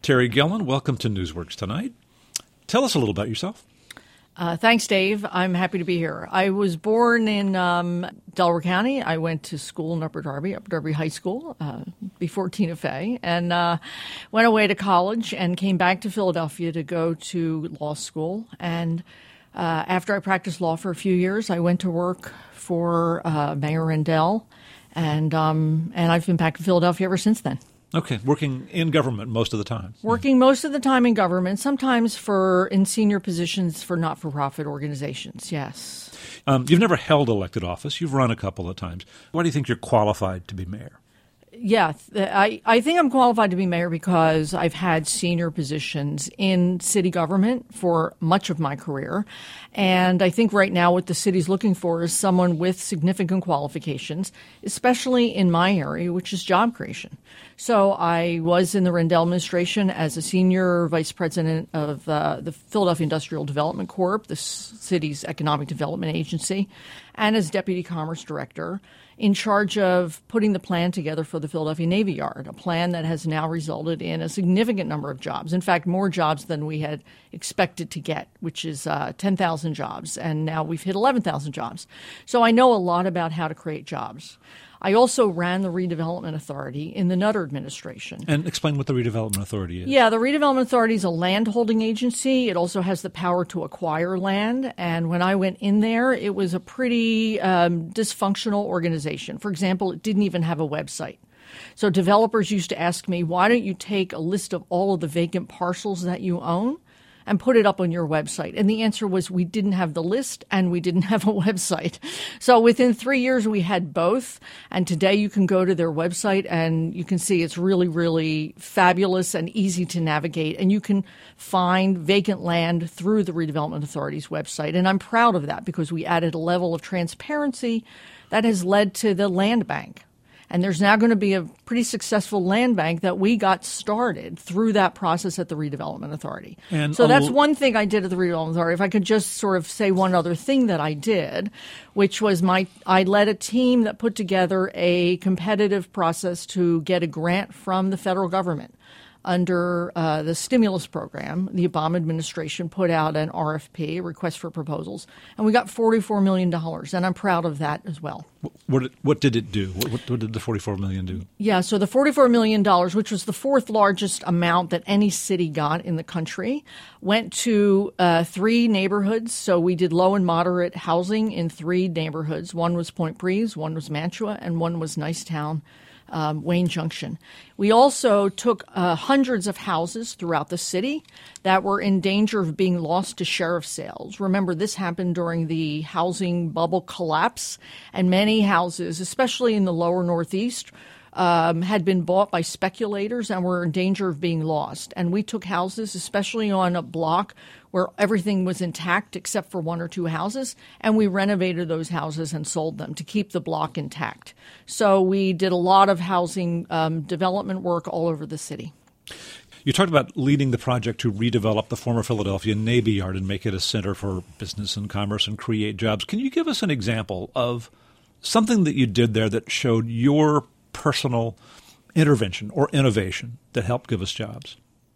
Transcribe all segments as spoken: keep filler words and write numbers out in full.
Terry Gillen, welcome to Newsworks Tonight. Tell us a little about yourself. Uh, thanks, Dave. I'm happy to be here. I was born in um, Delaware County. I went to school in Upper Darby, Upper Darby High School, uh, before Tina Fey, and uh, went away to college and came back to Philadelphia to go to law school. And uh, after I practiced law for a few years, I went to work for uh, Mayor Rendell, and um, and I've been back to Philadelphia ever since then. Okay, working in government most of the time. Working most of the time in government, sometimes for in senior positions for not-for-profit organizations, yes. Um, you've never held elected office. You've run a couple of times. Why do you think you're qualified to be mayor? Yeah, I, I think I'm qualified to be mayor because I've had senior positions in city government for much of my career. And I think right now what the city's looking for is someone with significant qualifications, especially in my area, which is job creation. So I was in the Rendell administration as a senior vice president of uh, the Philadelphia Industrial Development Corp, the city's economic development agency, and as deputy commerce director, in charge of putting the plan together for the Philadelphia Navy Yard, a plan that has now resulted in a significant number of jobs. In fact, more jobs than we had expected to get, which is uh, ten thousand jobs. And now we've hit eleven thousand jobs. So I know a lot about how to create jobs. I also ran the Redevelopment Authority in the Nutter administration. And explain what the Redevelopment Authority is. Yeah, the Redevelopment Authority is a land holding agency. It also has the power to acquire land. And when I went in there, it was a pretty um, dysfunctional organization. For example, it didn't even have a website. So developers used to ask me, why don't you take a list of all of the vacant parcels that you own and put it up on your website? And the answer was we didn't have the list and we didn't have a website. So within three years, we had both. And today you can go to their website and you can see it's really, really fabulous and easy to navigate. And you can find vacant land through the Redevelopment Authority's website. And I'm proud of that because we added a level of transparency that has led to the land bank. And there's now going to be a pretty successful land bank that we got started through that process at the Redevelopment Authority. And so that's one thing I did at the Redevelopment Authority. If I could just sort of say one other thing that I did, which was my I led a team that put together a competitive process to get a grant from the federal government. Under uh, the stimulus program, the Obama administration put out an R F P, a request for proposals, and we got forty-four million dollars, and I'm proud of that as well. What, what, what did it do? What, what did the forty-four million dollars do? Yeah, so the forty-four million dollars, which was the fourth largest amount that any city got in the country, went to uh, three neighborhoods. So we did low and moderate housing in three neighborhoods. One was Point Breeze, one was Mantua, and one was Nicetown. Um, Wayne Junction. We also took uh, hundreds of houses throughout the city that were in danger of being lost to sheriff sales. Remember, this happened during the housing bubble collapse, and many houses, especially in the lower Northeast, um, had been bought by speculators and were in danger of being lost. And we took houses, especially on a block where everything was intact except for one or two houses, and we renovated those houses and sold them to keep the block intact. So we did a lot of housing um, development work all over the city. You talked about leading the project to redevelop the former Philadelphia Navy Yard and make it a center for business and commerce and create jobs. Can you give us an example of something that you did there that showed your personal intervention or innovation that helped give us jobs?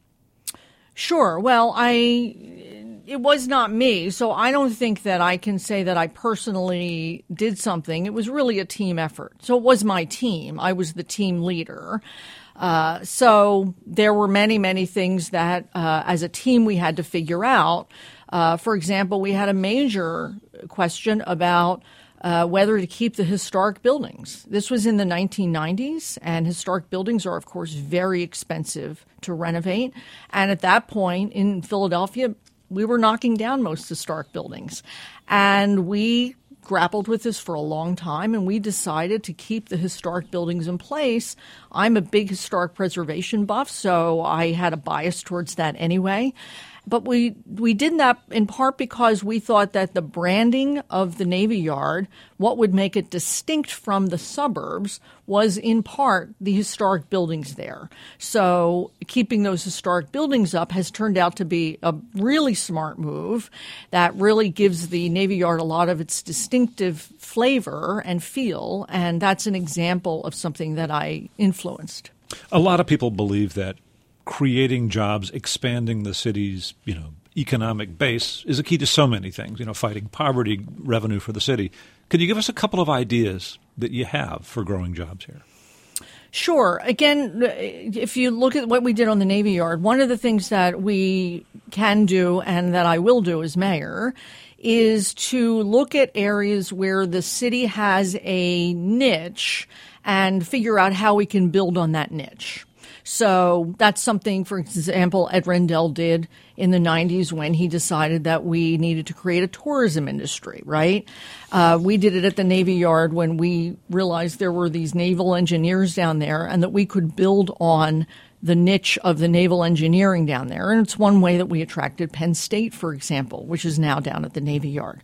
Sure. Well, I it was not me, so I don't think that I can say that I personally did something. It was really a team effort. So it was my team. I was the team leader. Uh, so there were many, many things that uh, as a team we had to figure out. Uh, for example, we had a major question about Uh, whether to keep the historic buildings. This was in the nineteen nineties, and historic buildings are, of course, very expensive to renovate. And at that point in Philadelphia, we were knocking down most historic buildings. And we grappled with this for a long time, and we decided to keep the historic buildings in place. I'm a big historic preservation buff, so I had a bias towards that anyway. But we we did that in part because we thought that the branding of the Navy Yard, what would make it distinct from the suburbs, was in part the historic buildings there. So keeping those historic buildings up has turned out to be a really smart move that really gives the Navy Yard a lot of its distinctive flavor and feel, and that's an example of something that I influenced. A lot of people believe that creating jobs, expanding the city's, you know, economic base is a key to so many things, you know, fighting poverty, revenue for the city. Could you give us a couple of ideas that you have for growing jobs here? Sure. Again, if you look at what we did on the Navy Yard, one of the things that we can do and that I will do as mayor is to look at areas where the city has a niche and figure out how we can build on that niche. So that's something, for example, Ed Rendell did in the nineties when he decided that we needed to create a tourism industry, right? Uh, we did it at the Navy Yard when we realized there were these naval engineers down there and that we could build on the niche of the naval engineering down there. And it's one way that we attracted Penn State, for example, which is now down at the Navy Yard.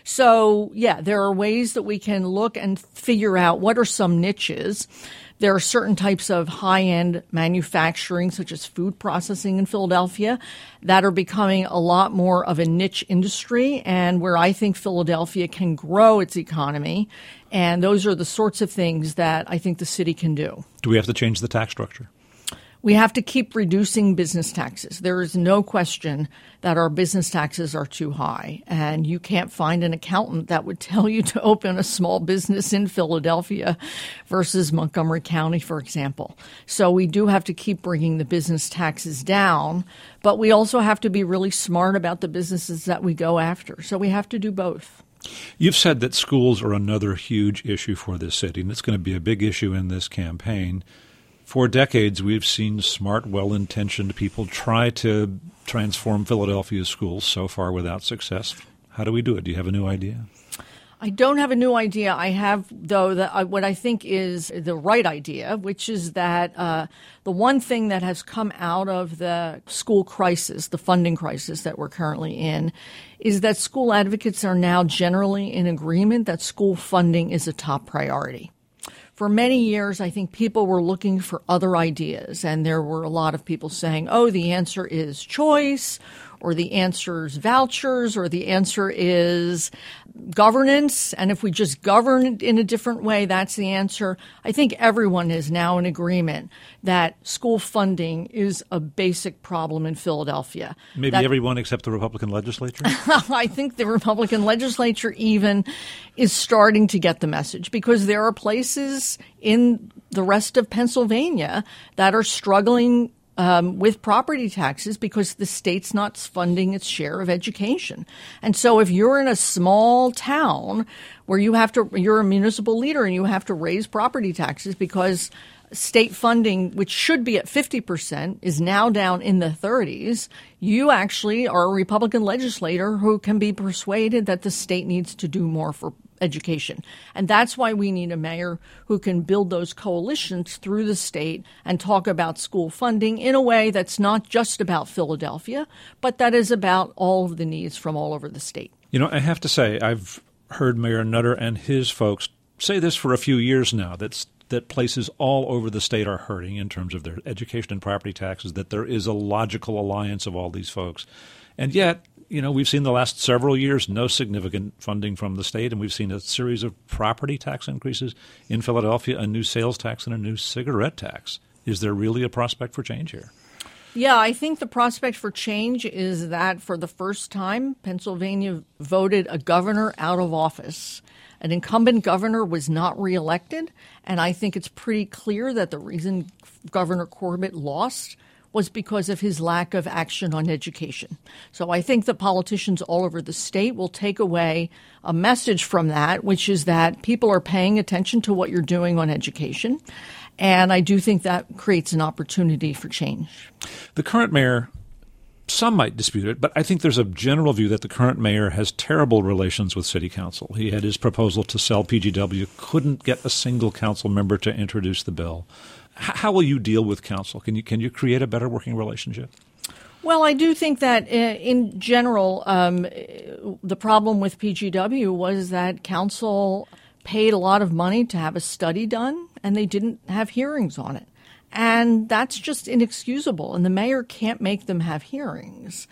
So, yeah, there are ways that we can look and figure out what are some niches. There are certain types of high-end manufacturing, such as food processing in Philadelphia, that are becoming a lot more of a niche industry and where I think Philadelphia can grow its economy. And those are the sorts of things that I think the city can do. Do we have to change the tax structure? We have to keep reducing business taxes. There is no question that our business taxes are too high, and you can't find an accountant that would tell you to open a small business in Philadelphia versus Montgomery County, for example. So we do have to keep bringing the business taxes down, but we also have to be really smart about the businesses that we go after. So we have to do both. You've said that schools are another huge issue for this city, and it's going to be a big issue in this campaign. For decades, we've seen smart, well-intentioned people try to transform Philadelphia's schools, so far without success. How do we do it? Do you have a new idea? I don't have a new idea. I have, though, the, uh, what I think is the right idea, which is that uh, the one thing that has come out of the school crisis, the funding crisis that we're currently in, is that school advocates are now generally in agreement that school funding is a top priority. For many years, I think people were looking for other ideas, and there were a lot of people saying, oh, the answer is choice, or the answer is vouchers, or the answer is governance, and if we just govern in a different way, that's the answer. I think everyone is now in agreement that school funding is a basic problem in Philadelphia. Maybe that, everyone except the Republican legislature? I think the Republican legislature even is starting to get the message, because there are places in the rest of Pennsylvania that are struggling Um, with property taxes because the state's not funding its share of education. And so if you're in a small town where you have to, you're a municipal leader and you have to raise property taxes because state funding, which should be at fifty percent, is now down in the thirties, you actually are a Republican legislator who can be persuaded that the state needs to do more for education. And that's why we need a mayor who can build those coalitions through the state and talk about school funding in a way that's not just about Philadelphia, but that is about all of the needs from all over the state. You know, I have to say, I've heard Mayor Nutter and his folks say this for a few years now, that's that places all over the state are hurting in terms of their education and property taxes, that there is a logical alliance of all these folks. And yet, you know, we've seen the last several years no significant funding from the state, and we've seen a series of property tax increases in Philadelphia, a new sales tax and a new cigarette tax. Is there really a prospect for change here? Yeah, I think the prospect for change is that for the first time, Pennsylvania voted a governor out of office. An incumbent governor was not reelected, and I think it's pretty clear that the reason Governor Corbett lost was because of his lack of action on education. So I think the politicians all over the state will take away a message from that, which is that people are paying attention to what you're doing on education. And I do think that creates an opportunity for change. The current mayor, some might dispute it, but I think there's a general view that the current mayor has terrible relations with city council. He had his proposal to sell P G W, couldn't get a single council member to introduce the bill. How will you deal with council? Can you can you create a better working relationship? Well, I do think that in general, um, the problem with P G W was that council paid a lot of money to have a study done, and they didn't have hearings on it. And that's just inexcusable, and the mayor can't make them have hearings.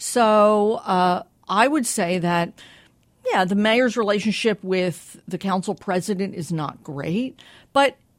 So uh, I would say that, yeah, the mayor's relationship with the council president is not great, but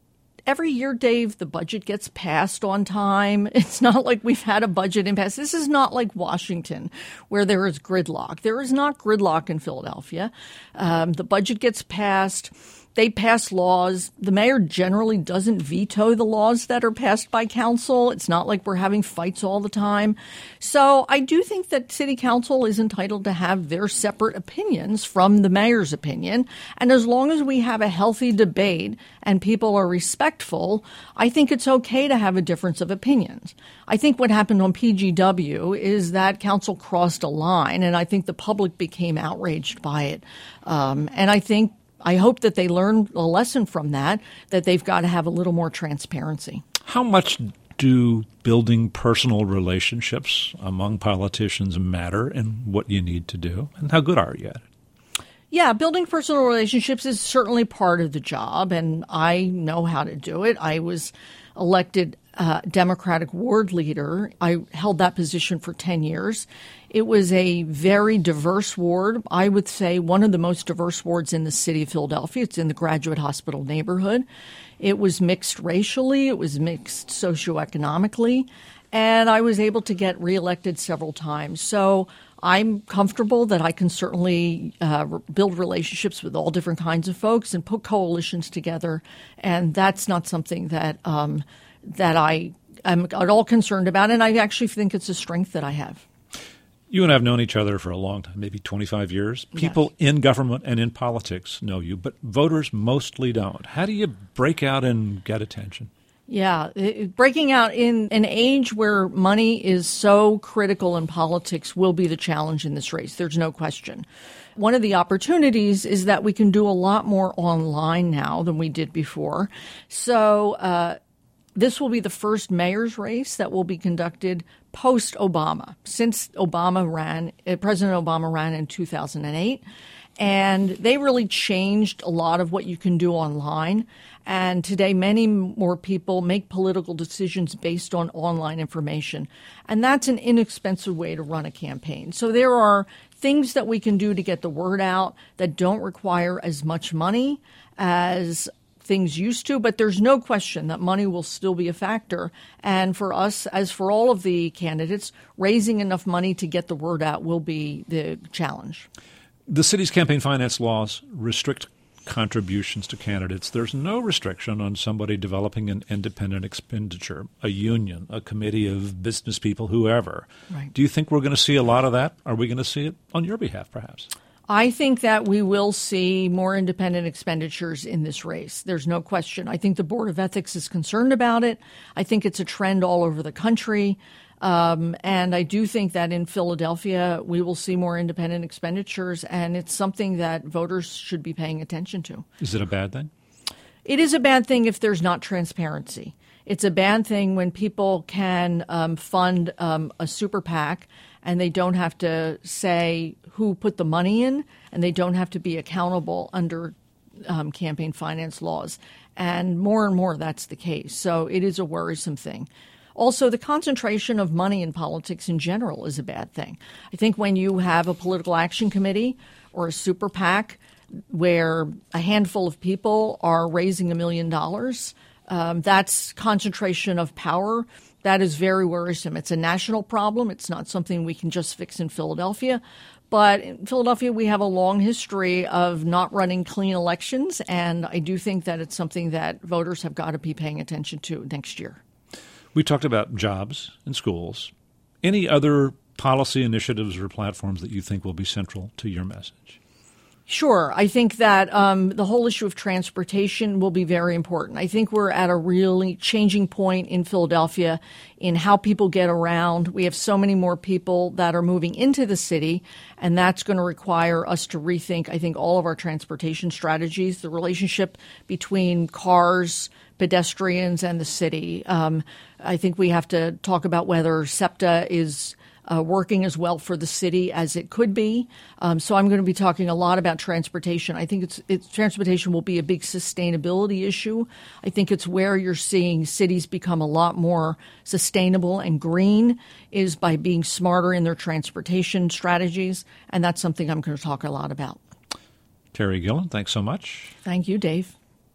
every year, Dave, the budget gets passed on time. It's not like we've had a budget impasse. This is not like Washington, where there is gridlock. There is not gridlock in Philadelphia. Um, the budget gets passed. They pass laws. The mayor generally doesn't veto the laws that are passed by council. It's not like we're having fights all the time. So I do think that city council is entitled to have their separate opinions from the mayor's opinion. And as long as we have a healthy debate and people are respectful, I think it's okay to have a difference of opinions. I think what happened on P G W is that council crossed a line, and I think the public became outraged by it. Um, and I think I hope that they learn a lesson from that, that they've got to have a little more transparency. How much do building personal relationships among politicians matter in what you need to do? And how good are you at it? Yeah, building personal relationships is certainly part of the job, and I know how to do it. I was elected uh, Democratic ward leader. I held that position for ten years. It was a very diverse ward. I would say one of the most diverse wards in the city of Philadelphia. It's in the Graduate Hospital neighborhood. It was mixed racially. It was mixed socioeconomically. And I was able to get reelected several times. So I'm comfortable that I can certainly uh, build relationships with all different kinds of folks and put coalitions together. And that's not something that um, that I am at all concerned about. And I actually think it's a strength that I have. You and I have known each other for a long time, maybe twenty-five years. People Yes. in government and in politics know you, but voters mostly don't. How do you break out and get attention? Yeah, it, breaking out in an age where money is so critical in politics will be the challenge in this race. There's no question. One of the opportunities is that we can do a lot more online now than we did before. So uh, this will be the first mayor's race that will be conducted post-Obama, since Obama ran, uh, President Obama ran in two thousand eight. And they really changed a lot of what you can do online. And today, many more people make political decisions based on online information. And that's an inexpensive way to run a campaign. So there are things that we can do to get the word out that don't require as much money as things used to, but there's no question that money will still be a factor. And for us, as for all of the candidates, raising enough money to get the word out will be the challenge. The city's campaign finance laws restrict contributions to candidates. There's no restriction on somebody developing an independent expenditure, a union, a committee of business people, whoever. Right. Do you think we're going to see a lot of that? Are we going to see it on your behalf, perhaps? I think that we will see more independent expenditures in this race. There's no question. I think the Board of Ethics is concerned about it. I think it's a trend all over the country. Um, and I do think that in Philadelphia, we will see more independent expenditures, and it's something that voters should be paying attention to. Is it a bad thing? It is a bad thing if there's not transparency. It's a bad thing when people can um, fund um, a super PAC and they don't have to say who put the money in, and they don't have to be accountable under um, campaign finance laws. And more and more that's the case. So it is a worrisome thing. Also, the concentration of money in politics in general is a bad thing. I think when you have a political action committee or a super PAC where a handful of people are raising a million dollars, um, that's concentration of power. That is very worrisome. It's a national problem. It's not something we can just fix in Philadelphia. But in Philadelphia, we have a long history of not running clean elections, and I do think that it's something that voters have got to be paying attention to next year. We talked about jobs and schools. Any other policy initiatives or platforms that you think will be central to your message? Sure. I think that um, the whole issue of transportation will be very important. I think we're at a really changing point in Philadelphia in how people get around. We have so many more people that are moving into the city, and that's going to require us to rethink, I think, all of our transportation strategies, the relationship between cars, pedestrians, and the city. Um, I think we have to talk about whether SEPTA is Uh, working as well for the city as it could be. Um, so I'm going to be talking a lot about transportation. I think it's, it's transportation will be a big sustainability issue. I think it's where you're seeing cities become a lot more sustainable and green is by being smarter in their transportation strategies. And that's something I'm going to talk a lot about. Terry Gillen, thanks so much. Thank you, Dave.